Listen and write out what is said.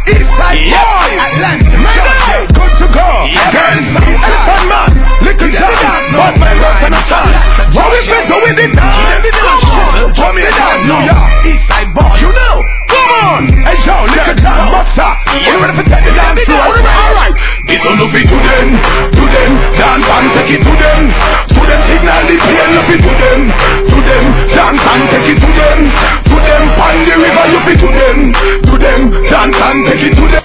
Eastside boy, Atlanta, Georgia, good to go. Again, Elephant Man, Little John, but my